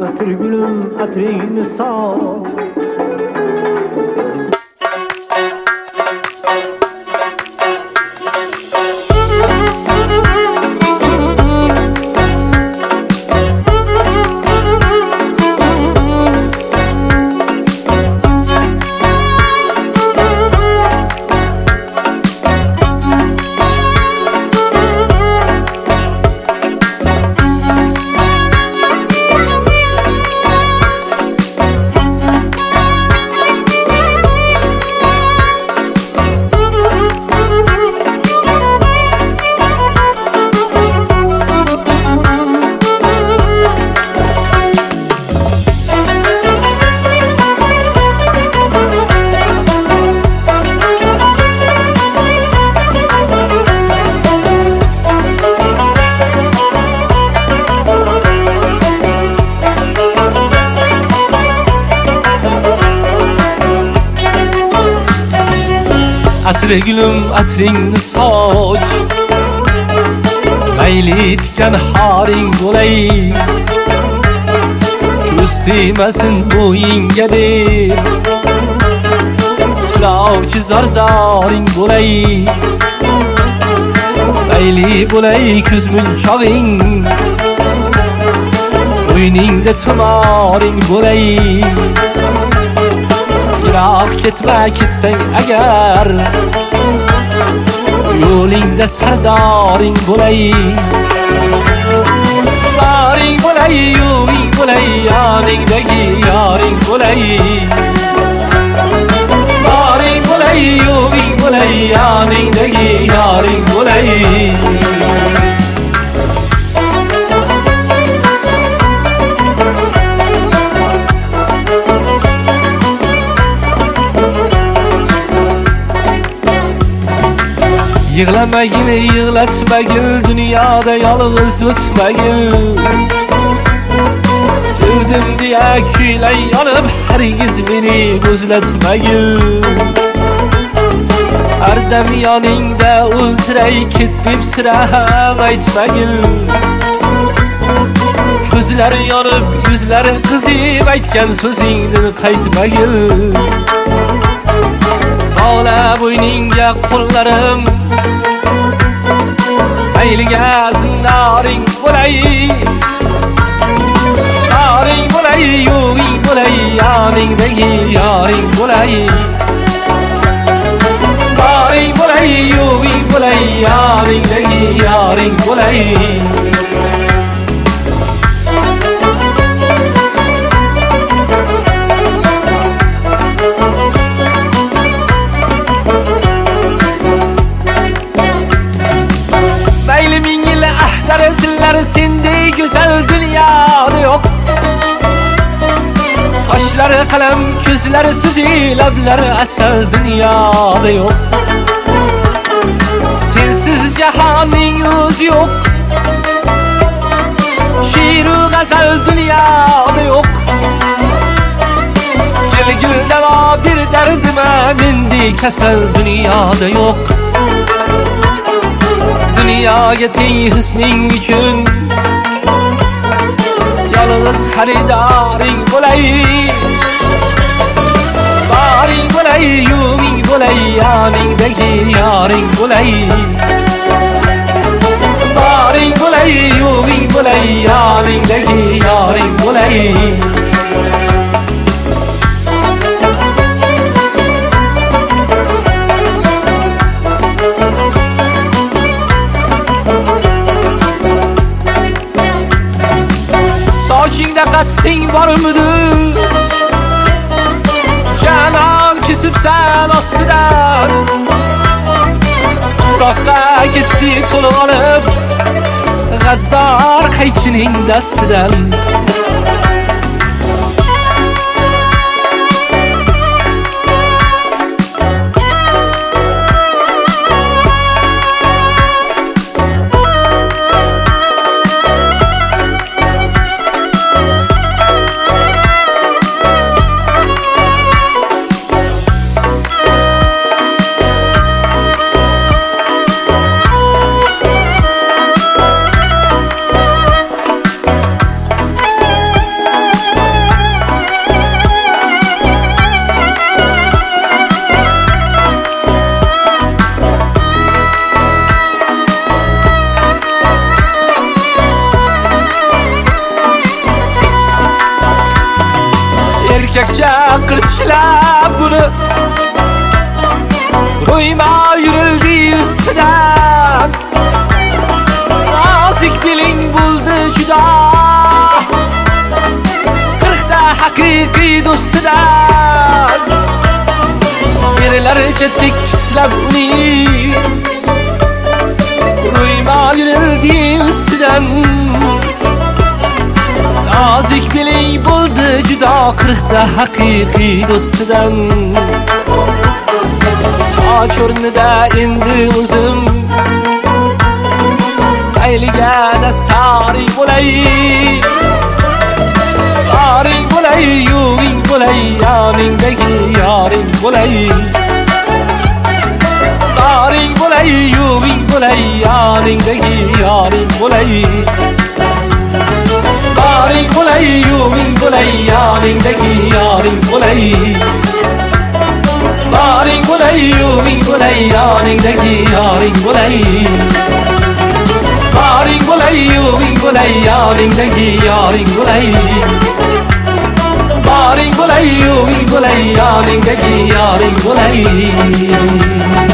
Atır gülüm atırını sağ. Atır gülüm atringni soch, mayli tikan haring bo'lay, ko'z tegmasin bo'yingga deb tilovchi zarzaring bo'lay, mayli bo'lay ko'zmunchog'ing, bo'yningda tumoring bo'lay. Yiroq ketma ketsang agar, yo'lingda sardoring bo'lay. Boring bo'lay, yo'g'ing bo'lay, yoningdagi yoring bo'lay. Boring bo'lay, yo'g'ing bo'lay, yoningdagi yoring bo'lay. Yig'lamagin, yig'latmagin, dunyoda yolg'iz o'tmagin. Sevdim deya kuylay olib, hargiz meni bo'zlatmagin. Har dam yoningda o'ltiray ket deb sira ham aytmagin. Ko'zlari yonib, yuzlari qizib, aytgan so'zingdan qaytmagin. Bog'la bo'yningga qo'llarim, mayliga zindoring bo'lay. Yoring bo'lay, yo'g'ing bo'lay, yoningdagi yoring bo'lay. Boring bo'lay, yo'g'ing bo'lay, yoningdagi yoring bo'lay. Sizler sendey güzel dünyada yok. Kaşları kalem, gözleri süzü, labları asal dünyada yok. Sensiz cihanın yüzü yok. Şiir-u gazal dünyada yok. Gel gül deva bir derdime, mendi kasal dünyada yok. Dünyaya teng husning uchun yolg'iz xaridoring bo'lay. Boring bo'lay, yo'g'ing bo'lay, yoningdagi yoring bo'lay. Boring bo'lay, yo'g'ing bo'lay, yoningdagi yoring bo'lay. Sochingda qasding bormidi? Janon kesibsan ostidan, tuproqqa ketdi to'lib olib, g'addor qaychining dastidan. güllab bunu Ruyma yürüldü üstüden Nazik bilin buldu cüda Kırkta hakiki dostudan Birilerce dikislab uni Ruyma yürüldü üstüden Nazik bilin buldu cüda Kırkta hakiki dostudan Sağ körnüde indi uzun Ayliga dastari bo'lay Yaring bo'lay, yo'g'ing bo'lay Yoningdagi yoring bo'lay Yaring bo'lay, yo'g'ing bo'lay Yoningdagi yoring bo'lay Yaring bo'lay, yo'g'ing bo'lay Yoningdagi yoring bo'lay Yaring bo'lay, yo'g'ing bo'lay Yoningdagi yoring bo'lay Yaring bo'lay, yo'g'ing bo'lay Yoningdagi yoring bo'lay Yaring bo'lay, yo'g'ing bo'lay Yoningdagi yoring bo'lay